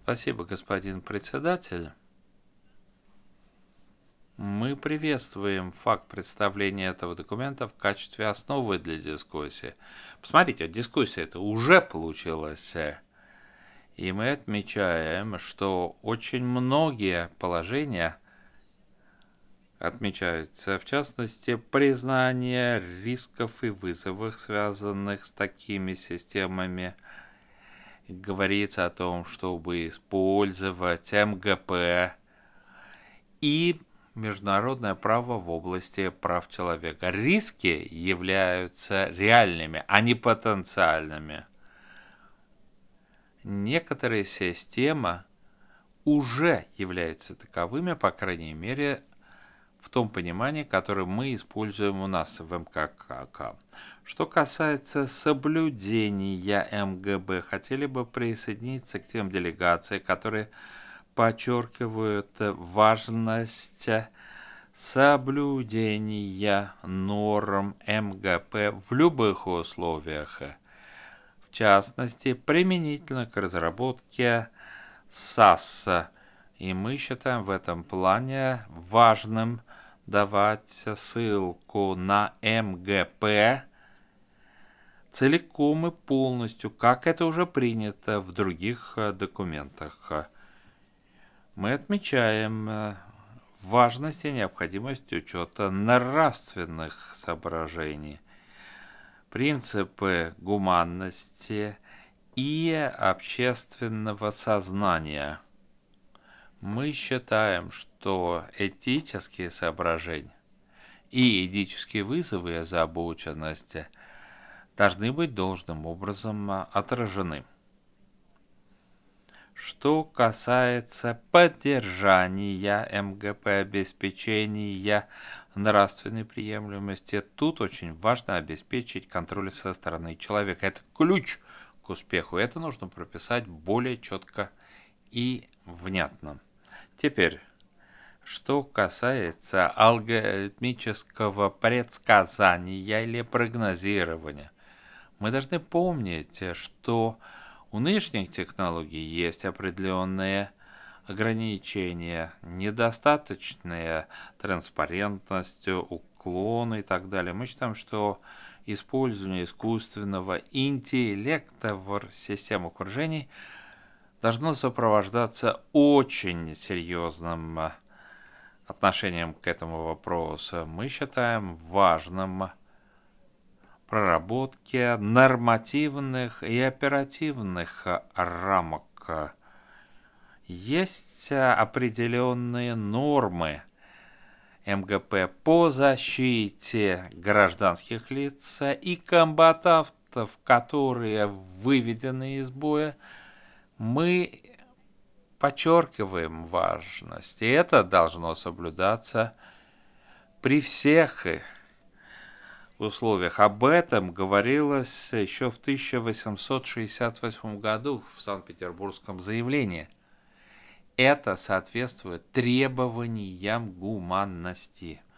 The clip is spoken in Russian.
Спасибо, господин председатель. Мы приветствуем факт представления этого документа в качестве основы для дискуссии. Посмотрите, дискуссия-то уже получилась, и мы отмечаем, что очень многие положения отмечаются, в частности, признание рисков и вызовов, связанных с такими системами. Говорится о том, чтобы использовать МГП и международное право в области прав человека. Риски являются реальными, а не потенциальными. Некоторые системы уже являются таковыми, по крайней мере, в том понимании, которое мы используем у нас в МКК. Что касается соблюдения МГБ, хотели бы присоединиться к тем делегациям, которые подчеркивают важность соблюдения норм МГП в любых условиях, в частности, применительно к разработке САС. И мы считаем в этом плане важным давать ссылку на МГП целиком и полностью, как это уже принято в других документах. Мы отмечаем важность и необходимость учета нравственных соображений, принципы гуманности и общественного сознания. Мы считаем, что этические соображения и этические вызовы и озабоченности должны быть должным образом отражены. Что касается поддержания МГП, обеспечения нравственной приемлемости, тут очень важно обеспечить контроль со стороны человека. Это ключ к успеху. Это нужно прописать более четко и внятно. Теперь, что касается алгоритмического предсказания или прогнозирования, мы должны помнить, что у нынешних технологий есть определенные ограничения, недостаточная транспарентность, уклоны и так далее. Мы считаем, что использование искусственного интеллекта в системах вооружений должно сопровождаться очень серьезным отношением к этому вопросу. Мы считаем важным проработке нормативных и оперативных рамок. Есть определенные нормы МГП по защите гражданских лиц и комбатантов, которые выведены из боя. Мы подчеркиваем важность, и это должно соблюдаться при всех условиях. Об этом говорилось еще в 1868 году в Санкт-Петербургском заявлении. Это соответствует требованиям гуманности.